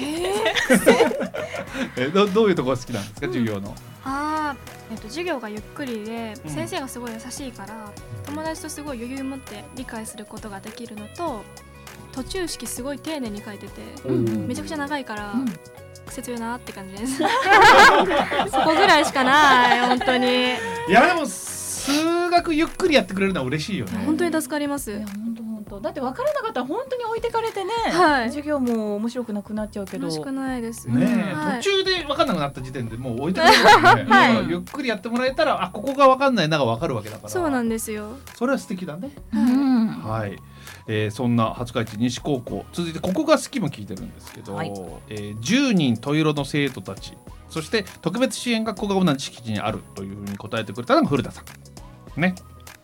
どういうところが好きなんですか、授業の？ 授業がゆっくりで、先生がすごい優しいから友達とすごい余裕持って理解することができるのと、途中式すごい丁寧に書いてて、めちゃくちゃ長いから、癖強いなって感じです。そこぐらいしかない本当に。 いやでも数学ゆっくりやってくれるのは嬉しいよね。 本当に助かります。 だって分からなかったら本当に置いてかれてね、授業も面白くなくなっちゃうけど。 楽しくないですね。途中で分かんなくなった時点でもう置いてかれるからね。ゆっくりやってもらえたら、ここが分かんないなが分かるわけだから。 そうなんですよ。 それは素敵だね。はい。そんな廿日市西高校、続いてここが好きも聞いてるんですけど、10人十色の生徒たち、そして特別支援学校が同じ敷地にあるというふうに答えてくれたのが古田さんね。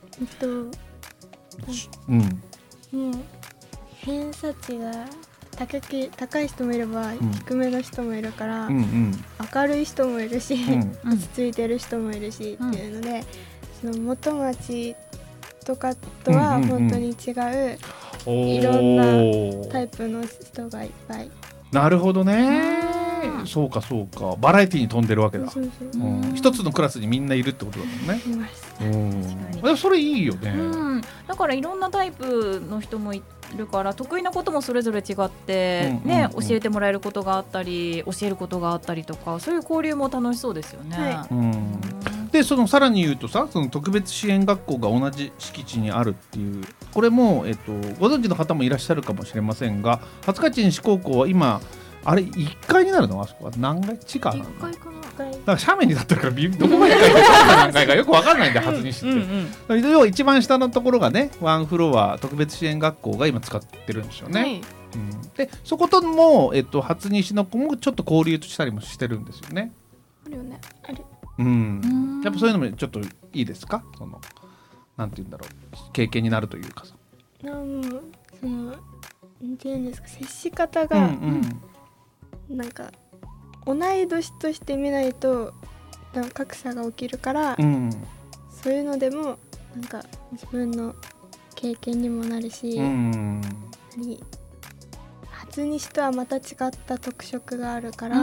もう偏差値が高い人もいれば低めの人もいるから、明るい人もいるし、落ち着いてる人もいるしっていうので、その元町とかとは本当に違う、いろんなタイプの人がいっぱい。 なるほどね。そうかバラエティに富んでるわけだ。一つのクラスにみんないるってことだもんね。でもそれいいよね。 だからいろんなタイプの人もいるから、得意なこともそれぞれ違ってね、教えてもらえることがあったり、教えることがあったりとか、そういう交流も楽しそうですよね。 でそのさらに言うとさ、その特別支援学校が同じ敷地にあるっていう、これも、ご存知の方もいらっしゃるかもしれませんが、廿日市西高校は今あれ1階になるの？あそこは何階？地下なの？1 階かな。 だから斜面になってるから、どこが1階か何階かよく分かんないんだよ、初西って。要は一番下のところがね、ワンフロア特別支援学校が今使ってるんですよね。でそことも、初西の子もちょっと交流したりもしてるんですよね。 あるよね。ある。 やっぱそういうのもちょっといいですか？そのなんて言うんだろう、経験になるというかさ。 そのなんていうんですか、接し方が、なんか同い年として見ないと格差が起きるから、そういうのでもなんか自分の経験にもなるし、初西とはまた違った特色があるから、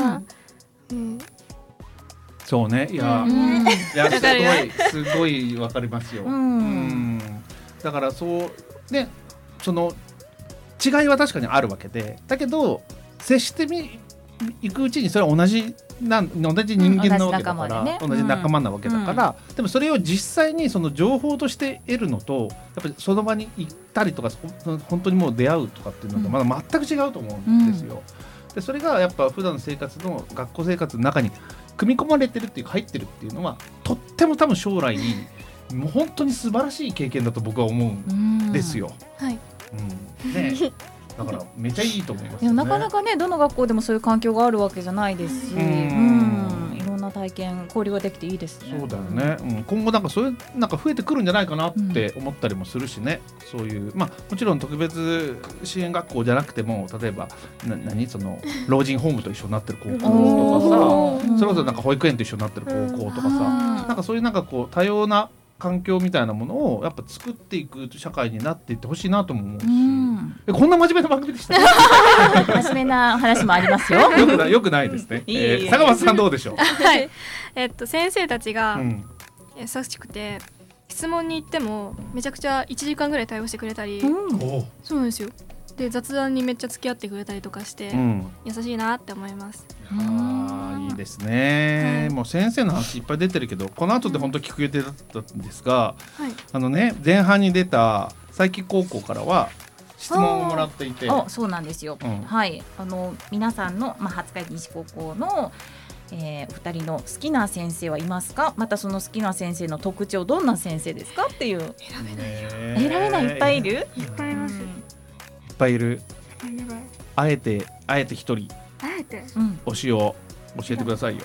そうね、いやすごいわかりますよ。だからそうね、その違いは確かにあるわけで、だけど接していくうちにそれは同じ人間なわけだから、同じ仲間なわけだから、でもそれを実際にその情報として得るのと、やっぱりその場に行ったりとか本当にもう出会うとかっていうのとまだ全く違うと思うんですよ。でそれがやっぱ普段の生活の学校生活の中に組み込まれてるっていうか入ってるっていうのは、とっても多分将来にもう本当に素晴らしい経験だと僕は思うんですよ。ね、だからめちゃいいと思いますよね。 なかなかね、どの学校でもそういう環境があるわけじゃないですし、いろんな体験交流ができていいですね。 そうだよね、今後なんかそういうなんか増えてくるんじゃないかなって思ったりもするしね、そういうもちろん特別支援学校じゃなくても、例えばその老人ホームと一緒になってる高校とかさ、それこそなんか保育園と一緒になってる高校とかさ、なんかそういうなんかこう多様な環境みたいなものをやっぱ作っていく社会になっていってほしいなとも思うし、こんな真面目な番組でした真面目な話もありますよ。 よくないですね。坂本さんどうでしょう。 はい、先生たちが優しくて、質問に行ってもめちゃくちゃ1時間ぐらい対応してくれたり、そうなんですよ。で雑談にめっちゃ付き合ってくれたりとかして、優しいなって思います。 いいですね、もう先生の話いっぱい出てるけど、この後で本当聞く予定だったんですが、前半に出た佐伯高校からは質問をもらっていて、 そうなんですよ、はい、皆さんの、廿日市西高校のお二人の好きな先生はいますか、またその好きな先生の特徴、どんな先生ですかっていう。選べない、いっぱいいる、 いっぱいいます、 いっぱいいる。あえて一人推しを教えてくださいよ。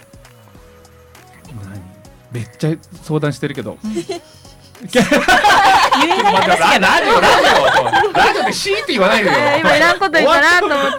めっちゃ相談してるけど、言えない話がラジオでシーって言わないでよ。 今いらんこと言ったなと思って、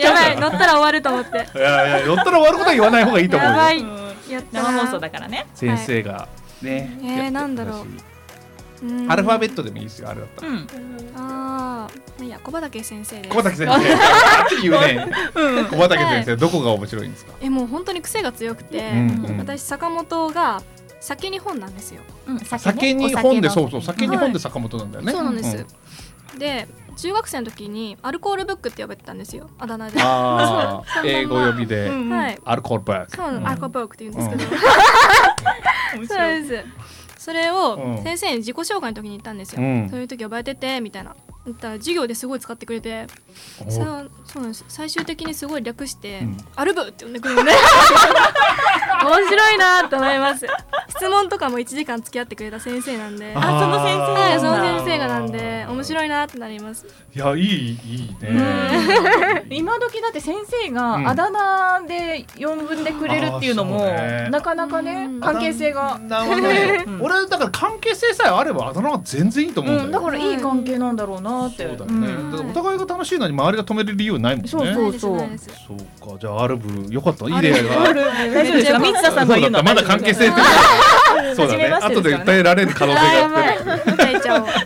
やばい、乗ったら終わると思って。 いや乗ったら終わることは言わない方がいいと思うよ。 やばい、 生放送だからね。 先生がね、 なんだろう、 アルファベットでもいいですよ、あれだったら。 いや、小畑先生です。 小畑先生、あっち言うね。小畑先生、どこが面白いんですか。 もう本当に癖が強くて、私坂本が先に本なんですよ。 先に本で、そう先に本で坂本なんだよね。 そうなんです。で、中学生の時にアルコールブックって呼ばれてたんですよ、あだ名で。 英語呼びでアルコールブック。 そう、アルコールブックって言うんですけど。そうです。それを先生に自己紹介の時に言ったんですよ。そういう時呼ばれててみたいな。だったら授業ですごい使ってくれて、そうなんです。最終的にすごい略してアルブって呼んでくるので面白いなと思います。質問とかも1時間付き合ってくれた先生なんで、 その先生、 その先生がなんで面白いなってなります。 いや、いいね。 今時だって先生があだ名で呼んでくれるっていうのもなかなかね、関係性が。 俺だから関係性さえあればあだ名は全然いいと思うんだよ。 だからいい関係なんだろうなって。 そうだね。お互いが楽しいのに周りが止める理由ないもんね。 そうそうか、じゃあアルブよかった。いい出会いが。 大丈夫ですか、三田さんが言うのは。 まだ関係性って。そうだね。後で訴えられる可能性があって。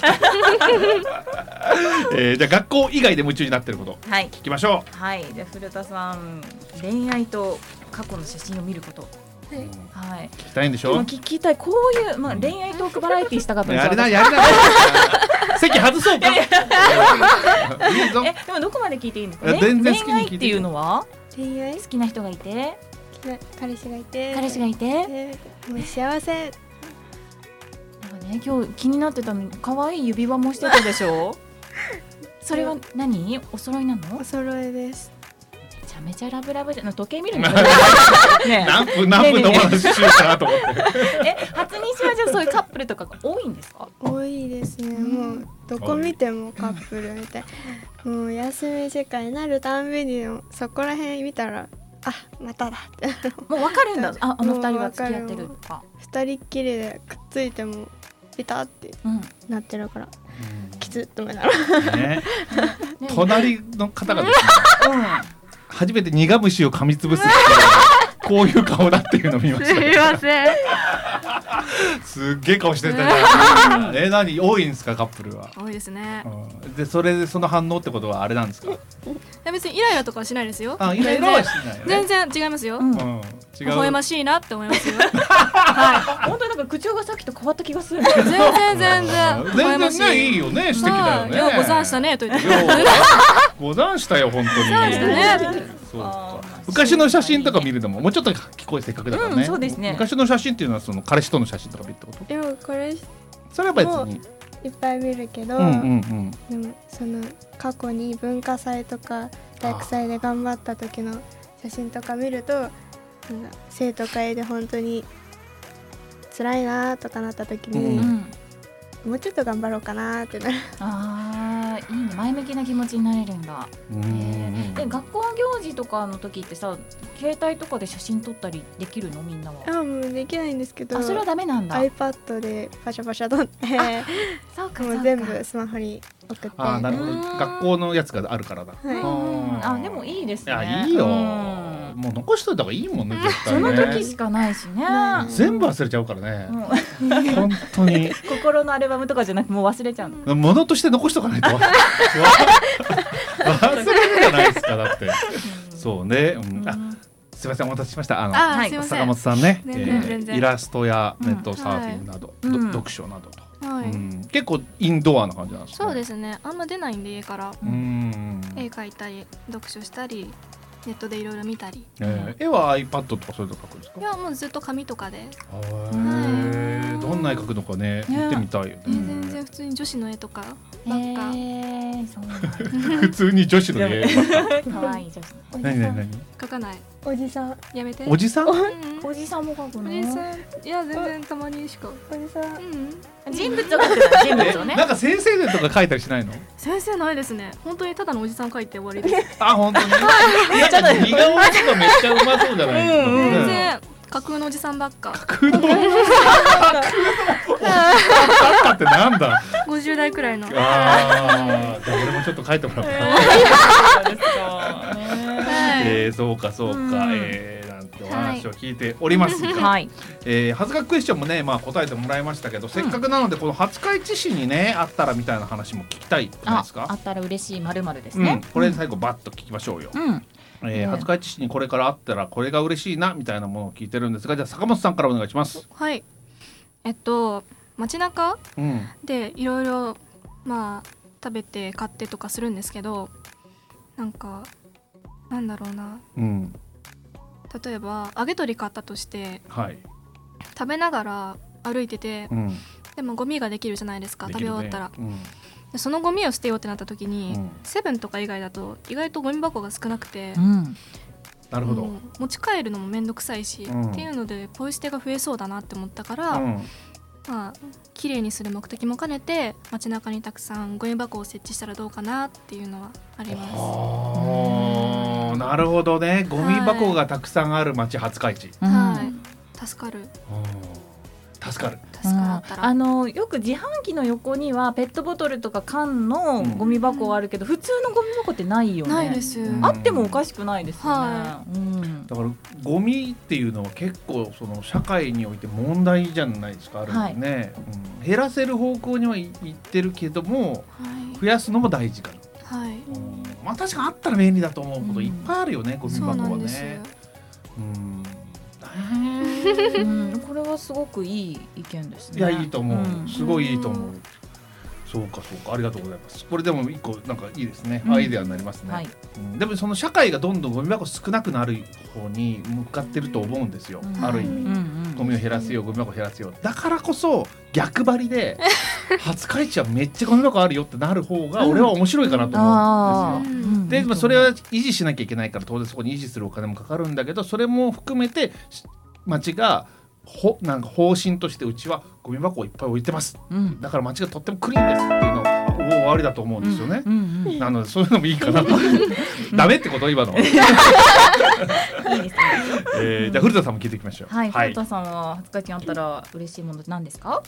じゃあ学校以外で夢中になってること聞きましょう。 はい。じゃあ古田さん、恋愛と過去の写真を見ること。はい。 聞きたいんでしょ。 聞きたい。こういう恋愛トークバラエティしたかったんですよ。 やりな。席外そうか。 でもどこまで聞いていいんですか。 全然好きに聞いて。 恋愛っていうのは？ 恋愛？ 好きな人がいて、 彼氏がいて、もう幸せ。 今日気になってたのに可愛い指輪もしてたでしょ。それは何？お揃いなの？ お揃いです。 めちゃめちゃラブラブじゃな。時計見るの？ 何分の話しようかなと思って。 初日はじゃあそういうカップルとかが多いんですか？ 多いですね。もうどこ見てもカップルみたい。もう休み時間になるたんびにそこら辺見たら、まただって。 もう分かるんだ。あの二人は付き合ってるとか。 二人っきりでくっついてもビタってなってるから、きつっとめなら。 隣の方がですね、初めて苦虫を噛みつぶすってこういう顔だっていうのを見ました。 すいません。 すっげえ顔してたじゃん。何多いんですかカップルは。 多いですね。 でそれでその反応ってことはあれなんですか。 いや別にイライラとかはしないですよ。 イライラはしないよね。 全然違いますよ。 違う。 微笑ましいなって思いますよ。 はい。本当になんか口調がさっきと変わった気がする。 全然微笑ましい。 全然いいよね、素敵だよね。 ようござんしたねと言って。 ござんしたよ本当に。そうか。昔の写真とか見るのももうちょっと聞こえせっかくだからね。 そうですね。 昔の写真っていうのはその彼氏との写真とか見るってこと？ でもこれそれは別にいっぱい見るけど、でもその過去に文化祭とか体育祭で頑張った時の写真とか見ると、生徒会で本当に辛いなとかなった時に、もうちょっと頑張ろうかなってなる。 いいね、前向きな気持ちになれるんだ。で学校行事とかの時ってさ、携帯とかで写真撮ったりできるのみんなは？ もうできないんですけど。 それはダメなんだ。 iPad でパシャパシャ撮って、 そうかもう全部スマホに送って。 なるほど。学校のやつがあるからだ。 でもいいですね。 いいよ。もう残しといた方がいいもんね、絶対ね。 その時しかないしね。 全部忘れちゃうからね。本当に。 心のアルバムとかじゃなくもう忘れちゃう。 ものとして残しとかないと忘れるじゃないですか、だって。そうね。すみません、お待たせしました。坂本さんね、イラストやネットサーフィンなど、読書などと。結構インドアな感じなんですか？ そうですね。あんま出ないんで家から。絵描いたり読書したり。ネットでいろいろ見たり。 絵は iPad とかそういうの描くんですか？ いやもうずっと紙とかで。 どんな絵描くのかね、見てみたいよね。 全然普通に女子の絵とかばっか。 普通に女子の絵ばっか。 可愛い女子。 何？ 描かない。 おじさん。 やめて。 おじさん？ おじさんも描くの？ おじさん。いや全然たまにしか。 おじさん。 人物を描くの？人物をね。 なんか先生とか描いたりしないの？ 先生ないですね。本当にただのおじさん描いて終わりです。 本当に。似顔絵とかめっちゃうまそうじゃない？ 全然架空のおじさんばっか。 架空のおじさんばっかってなんだ ？50代くらいの。 じゃあ俺もちょっと書いてもらおうかな。そうかなんてお話を聞いておりますが、はずかクエスチョンもね、答えてもらいましたけど、せっかくなのでこの廿日市市にねあったらみたいな話も聞きたいじゃないですか。 あったら嬉しい〇〇ですね。 これ最後バッと聞きましょうよ。廿日市市にこれからあったらこれが嬉しいなみたいなものを聞いてるんですが、じゃあ坂本さんからお願いします。 はい。街中でいろいろ食べて買ってとかするんですけど、なんだろうな。例えば揚げ鶏買ったとして、食べながら歩いてて、でもゴミができるじゃないですか。食べ終わったら。そのゴミを捨てようってなった時に、セブンとか以外だと意外とゴミ箱が少なくて、 なるほど。 持ち帰るのもめんどくさいし、っていうのでポイ捨てが増えそうだなって思ったから、綺麗にする目的も兼ねて街中にたくさんゴミ箱を設置したらどうかなっていうのはあります。 なるほどね。ゴミ箱がたくさんある街廿日市。 助かる。 よく自販機の横にはペットボトルとか缶のゴミ箱はあるけど、普通のゴミ箱ってないよね。 ないです。 あってもおかしくないですよね。 だからゴミっていうのは結構その社会において問題じゃないですか。あるんでね、減らせる方向にはいってるけども、増やすのも大事かな。確かにあったら便利だと思うこといっぱいあるよね、ゴミ箱はね。 これはすごくいい意見ですね。 いや、いいと思う。すごいいいと思う。そうかありがとうございます。これでも一個なんかいいですね。アイデアになりますね。でもその社会がどんどんゴミ箱少なくなる方に向かってると思うんですよ。ある意味ゴミを減らせよう、ゴミ箱減らせよう。だからこそ逆張りで廿日市はめっちゃゴミ箱あるよってなる方が俺は面白いかなと思うんですよ。で、それは維持しなきゃいけないから当然そこに維持するお金もかかるんだけど、それも含めて町がなんか方針としてうちはゴミ箱をいっぱい置いてます、だから町がとってもクリーンですっていうのは終わりだと思うんですよね。なのでそういうのもいいかなとダメってこと今のいいですね。じゃあ古田さんも聞いていきましょう。 古田さんは廿日市にあったら嬉しいもの何ですか？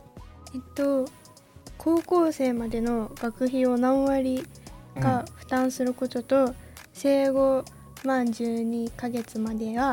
高校生までの学費を何割か負担することと、生後12ヶ月までは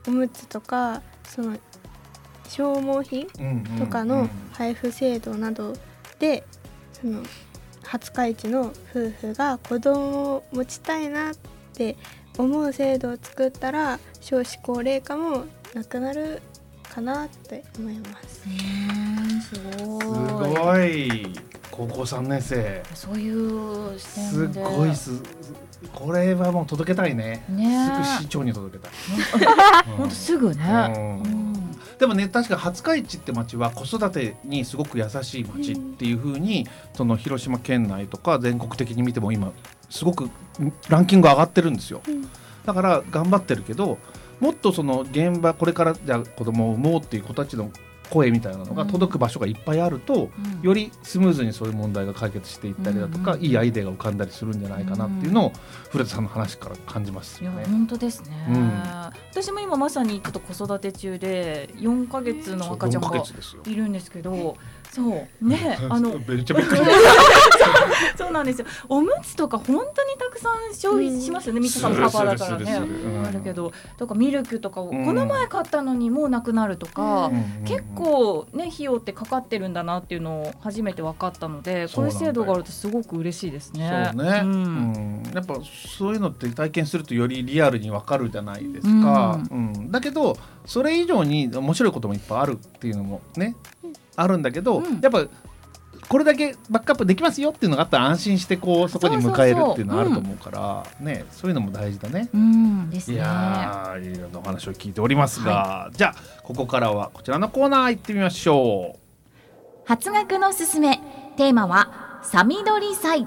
おむつとかその消耗品とかの配布制度などで、その廿日市の夫婦が子供を持ちたいなって思う制度を作ったら少子高齢化もなくなるかなって思います。 すごい。 すごい。高校3年生。 そういう視点で。 すごいこれはもう届けたいね。すぐ市長に届けたい。 本当すぐね。 でもね、確か廿日市って町は子育てにすごく優しい町っていう風に、その広島県内とか全国的に見ても今すごくランキング上がってるんですよ。だから頑張ってるけど、もっとその現場これからじゃあ子供を産もうっていう子たちの声みたいなのが届く場所がいっぱいあると、よりスムーズにそういう問題が解決していったりだとか、いいアイデアが浮かんだりするんじゃないかなっていうのを古田さんの話から感じますよね。 いや本当ですね、私も今まさにちょっと子育て中で4ヶ月の赤ちゃんがいるんですけど、そうね、 めっちゃびっくりそうなんですよ。おむつとか本当にたくさん消費しますよね。みさんパパだからね、あるけど、とかミルクとかをこの前買ったのにもうなくなるとか、結構ね費用ってかかってるんだなっていうのを初めて分かったので、こういう制度があるとすごく嬉しいですね。 そうね、やっぱそういうのって体験するとよりリアルに分かるじゃないですか、だけどそれ以上に面白いこともいっぱいあるっていうのもね、あるんだけど、やっぱこれだけバックアップできますよっていうのがあったら安心してこうそこに迎えるっていうのがあると思うから、ね、そういうのも大事だね。 ですね。 いやいろんなお話を聞いておりますが、じゃあここからはこちらのコーナー行ってみましょう。 初学のすすめ、テーマはさみどり祭。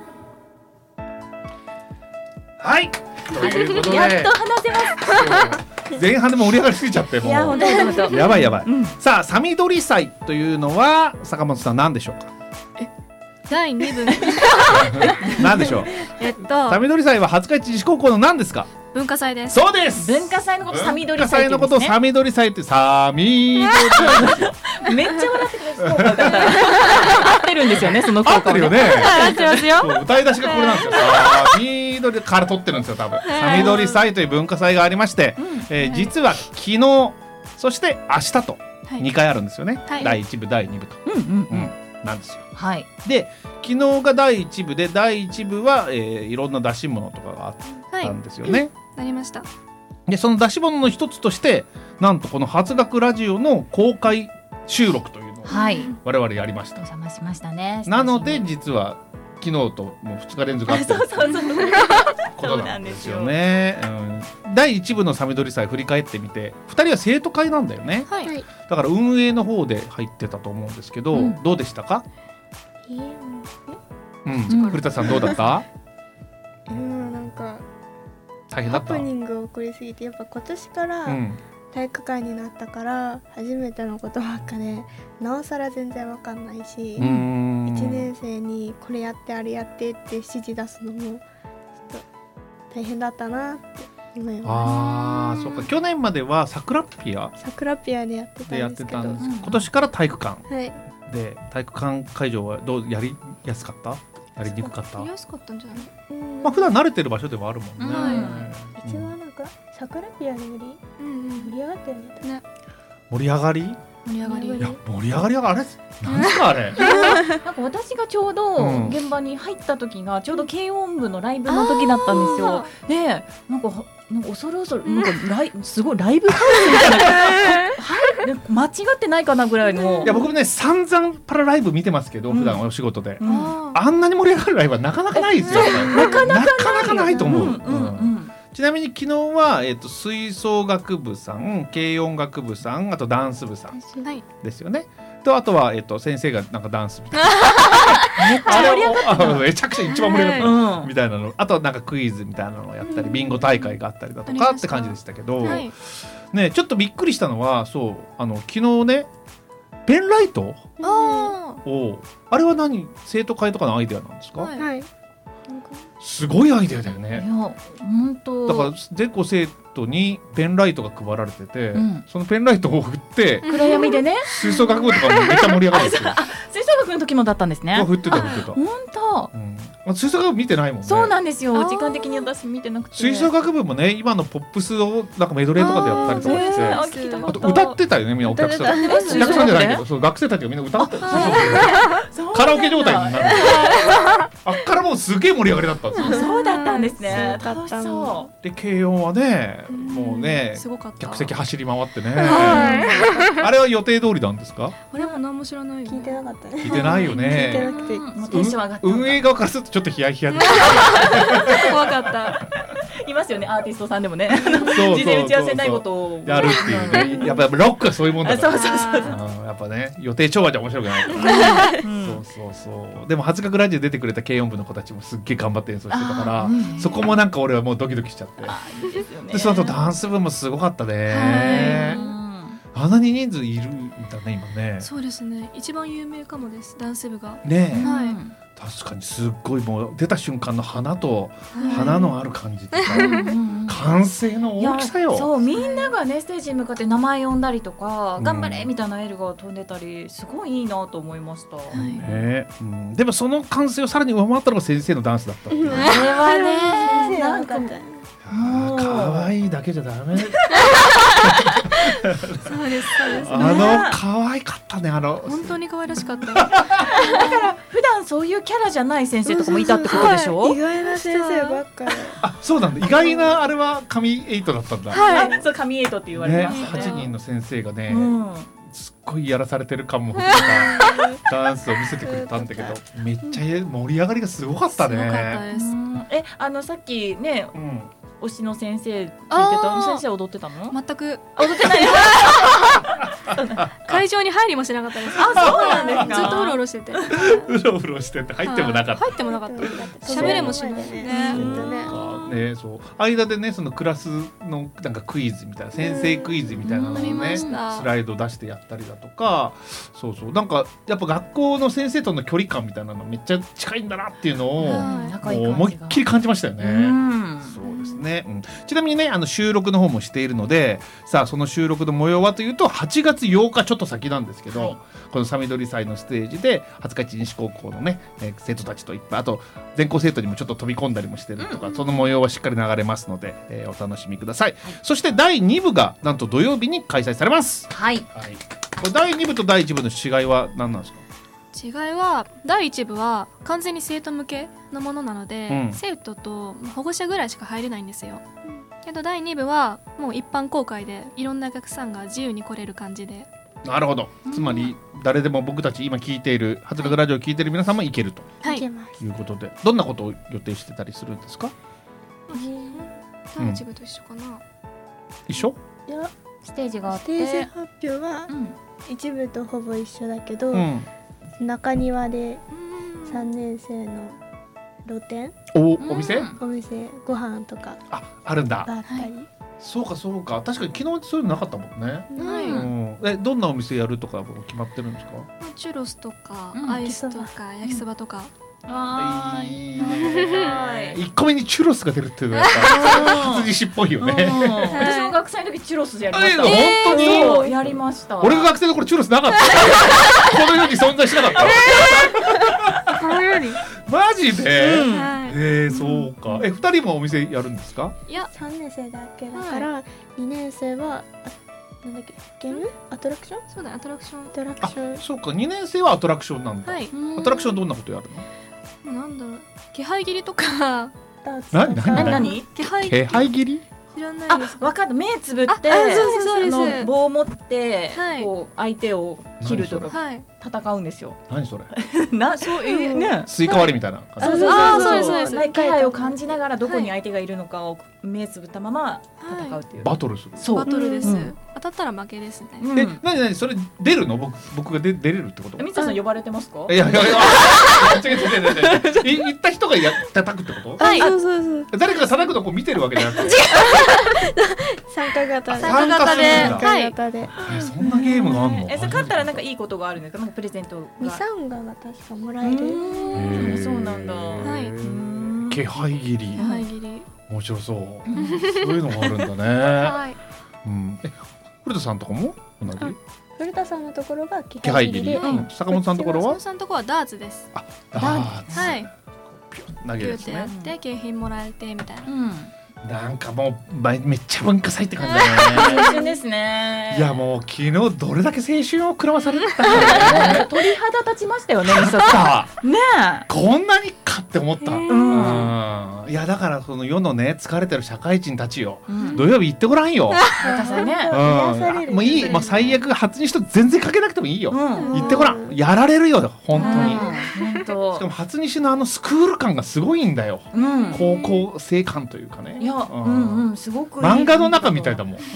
はい、ということでやっと話せます。 前半で盛り上がりすぎちゃってもうやばいやばい、さあさみどり祭というのは坂本さん何でしょうか。 第2部何でしょう。さみどり祭は廿日市自主高校の何ですか。 文化祭です。 そうです。 文化祭のことさみどり祭って言うんですね。文化祭のことをさみどり祭ってさみどり祭めっちゃ笑ってくれる。合ってるんですよね、その効果はね。 合ってるよね。 合ってますよ。 歌い出しがこれなんですよ。さみどりから取ってるんですよ多分。さみどり祭という文化祭がありまして、実は昨日そして明日と2回あるんですよね。第1部第2部と。なんですよ。で昨日が第1部で、第1部はいろんな出し物とかがあったんですよね。 なりました。 でその出し物の一つとしてなんとこの初学ラジオの公開収録というのを我々やりました。 お邪魔しましたね。 なので実は昨日ともう2日連続あってることなんですよね。第1部のさみどり祭振り返ってみて、2人は生徒会なんだよね。だから運営の方で入ってたと思うんですけど、どうでしたか。古田さんどうだった。 なんか大変だった。 ハプニング起こりすぎて、やっぱ今年から体育館になったから初めてのことばっかでなおさら全然わかんないし、1年生にこれやってあれやってって指示出すのもちょっと大変だったなって思います。 そうか。去年まではサクラピアでやってたんですけど、 今年から体育館で、体育館会場はどうやりやすかった？やりにくかった？ やりやすかったんじゃない？ 普段慣れてる場所ではあるもんね。 一番なんかサクラピアで盛り上がったよね。 盛り上がり？いや盛り上がりはあれなんですかあれ。 なんか私がちょうど現場に入った時がちょうど軽音部のライブの時だったんですよ。でなんか恐る恐るなんかすごいライブハウスみたいな間違ってないかなぐらいの。 いや僕もね散々パラライブ見てますけど、普段お仕事であんなに盛り上がるライブはなかなかないですよ。なかなかないと思う。ちなみに昨日は、吹奏楽部さん、軽音楽部さん、あとダンス部さんですよね。とあとは、先生がなんかダンスみたいなめちゃくちゃ一番盛り上がったみたいなの、あとはなんかクイズみたいなのをやったり、ビンゴ大会があったりだとかって感じでしたけど、ね、ちょっとびっくりしたのは昨日ねペンライトあれは生徒会とかのアイデアなんですか。すごいアイデアだよね。 いや本当だから全校生徒にペンライトが配られてて、そのペンライトを振って暗闇でね吹奏楽部とかもめっちゃ盛り上がるんですよ。 吹奏楽の時もだったんですね。 振ってた本当。 吹奏楽部見てないもんね。 そうなんですよ。時間的に私見てなくて。 吹奏楽部もね、今のポップスをなんかメドレーとかでやったりとかして、あと歌ってたよね、みんなお客さん。お客さんじゃないけど、そう学生たちがみんな歌ってた。カラオケ状態になる。あっからもうすげえ盛り上がりだったんですよ。 そうだったんですね。楽しそう。 で軽音はね、もうね、客席走り回ってね。あれは予定通りなんですか？ あれも何も知らない。 聞いてなかったね。 聞いてないよね。 聞いてなくて。 テンション上がった。 運営側からするとちょっとヒヤヒヤで。 怖かった。 いますよね、アーティストさんでもね。事前打ち合わせないことをやるっていうね。やっぱロックはそういうもんだから。 そう。 やっぱね、予定調和じゃ面白くないから。そう。でも初楽ラジオ出てくれた軽音部の子たちもすっげえ頑張って演奏してたから、そこもなんか俺はもうドキドキしちゃって。でその後ダンス部もすごかったね。あんなに人数いるんだね今ね。 そうですね。一番有名かもです。ダンス部が。 ねえ。 はい。 確かにすっごいもう出た瞬間の花と花のある感じとか歓声の大きさよ。 そうみんながねステージに向かって名前呼んだりとか頑張れみたいなエールが飛んでたりすごいいいなと思いました。 でもその歓声をさらに上回ったのが先生のダンスだった。 あれはねなんか可愛いだけじゃダメ。 そうです。 可愛かったね本当に可愛らしかった。 だから普段そういうキャラじゃない先生とかもいたってことでしょ？ 意外な先生ばっかり。 あ、そうなんだ。意外なあれは神エイトだったんだ。 はい、そう神エイトって言われますね。 8人の先生がね、すっごいやらされてる感も含めたダンスを見せてくれたんだけど、めっちゃ盛り上がりがすごかったね。 すごかったです。 さっきね。推しの先生って言ってた先生踊ってたの？ 全く踊ってない。 会場に入りもしなかったです。 あ、そうなんですか。 ずっとうろうろしてて。 うろうろしてて入ってもなかった。 入ってもなかった。喋れもしないね。 そう間でねそのクラスのなんかクイズみたいな先生クイズみたいなのをねスライド出してやったりだとか、そうなんかやっぱ学校の先生との距離感みたいなのめっちゃ近いんだなっていうのを思いっきり感じましたよね。そうですね。ちなみにね収録の方もしているので、さあその収録の模様はというと8月8日ちょっと先なんですけど、このさみどり祭のステージで廿日市西高校のね生徒たちといっぱい、あと全校生徒にもちょっと飛び込んだりもしてるとか、その模様はしっかり流れますので、お楽しみください。そして第2部がなんと土曜日に開催されます。これ第2部と第1部の違いは何なんですか？ 違いは第1部は完全に生徒向けのものなので、生徒と保護者ぐらいしか入れないんですよ。けど第2部はもう一般公開でいろんなお客さんが自由に来れる感じで。 なるほど。つまり誰でも僕たち今聞いている初楽ラジオを聞いている皆さんも行けるということで、どんなことを予定してたりするんですか？ 第1部と一緒かな。 一緒？ いやステージがあってステージ発表は一部とほぼ一緒だけど、中庭で3年生の露店、 お店ご飯とかあるんだ。 あったり。 そうか確かに昨日そういうのなかったもんね。どんなお店やるとか決まってるんですか？ チュロスとかアイスとか焼きそばとか。 いいね。1個目にチュロスが出るっていうのはやっぱ初西っぽいよね。 私も学生の時チュロスやりました。 本当にやりました。 俺が学生の頃チュロスなかった。この世に存在しなかった。 この世にマジで？そうか。2人もお店やるんですか？ いや 3年生だけだから2年生はなんだっけ、ゲーム？アトラクション？ そうだ、アトラクション。 そうか、2年生はアトラクションなんだ。アトラクションどんなことやるの？ なんだろう、気配切りとか。 何？ 気配切り？ 知らないです。 分かった。目つぶって棒を持ってこう相手を切るとか戦うんですよ。 何それ？ そういうね。 スイカ割りみたいな。 そうです。気配を感じながらどこに相手がいるのかを目つぶったまま戦うっていう。 バトルする。 バトルです。当たったら負けですね。 何それ出るの？僕が出れるってこと？ 水田さん呼ばれてますか？ いや違う。行った人が叩くってこと？ はい。そう誰かが叩くのを見てるわけじゃなくて。 参加型で。 そんなゲームがあるの？ 勝ったらなんかいいことがあるんですか？なんかプレゼントが。 ミサンガが確かもらえる。 そうなんだ。 気配切り。面白そう。そういうのがあるんだね。 はい。 古田さんとかも同じ？ 古田さんのところが気配切りで、坂本さんのところは？ 坂本さんのところはダーツです。 ダーツ。 はい。 投げるやつねピューってやって景品もらえてみたいな、 なんかもうめっちゃ文化祭って感じだよね。 青春ですね。 いやもう昨日どれだけ青春をくらまされてたかね。 鳥肌立ちましたよね、みそさん。ねえ。 こんなにかって思った。いやだからその世のね疲れてる社会人たちよ、土曜日行ってごらんよ。もういい、最悪初にしと全然かけなくてもいいよ。行ってごらん、やられるよ本当に。しかも初西のスクール感がすごいんだよ。高校生感というかね。 いや、すごく漫画の中みたいだもん。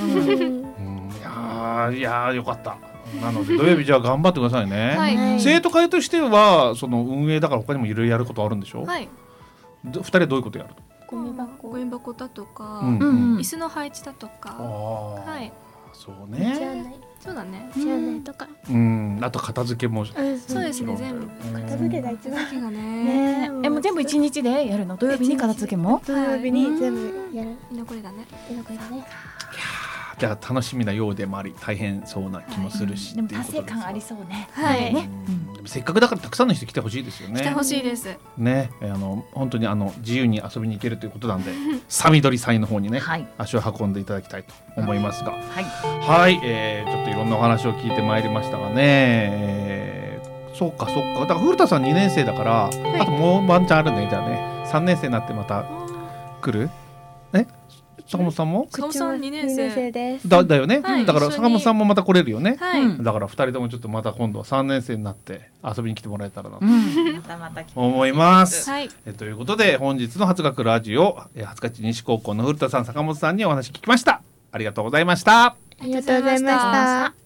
いやよかった。なので土曜日じゃあ頑張ってくださいね。生徒会としてはその運営だから他にもいろいろやることあるんでしょ。2人どういうことやるの？ ゴミ箱だとか、椅子の配置だとか、 そうね。 そうだね。 じゃあねとか。 あと片付けも。 そうですね、全部。 片付けが一番。 もう全部一日でやるの？土曜日に片付けも？ 土曜日に全部やる。 残りだね。 じゃあ楽しみなようでもあり大変そうな気もするし。 でも達成感ありそうね。 せっかくだからたくさんの人来てほしいですよね。 来てほしいです。 ね、本当に自由に遊びに行けるということなんで、サミドリ祭の方にね、足を運んでいただきたいと思いますが、はい、ちょっといろんなお話を聞いてまいりましたがね、そうか。だから古田さん2年生だから、あともうワンチャンあるね。じゃあね、3年生になってまた来る？坂本さんも？ 坂本さん2年生です。 だよね。だから坂本さんもまた来れるよね。だから2人ともちょっとまた今度は3年生になって遊びに来てもらえたらなと思います。ということで本日の初学ラジオ、廿日市西高校の古田さん、坂本さんにお話聞きました。ありがとうございました。 ありがとうございました。